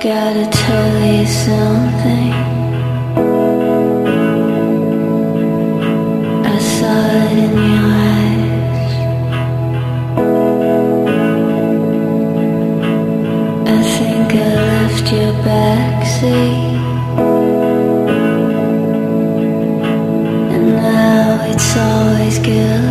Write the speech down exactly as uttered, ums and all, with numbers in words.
Gotta tell you something. I saw it in your eyes. I think I left your backseat, and now it's always good.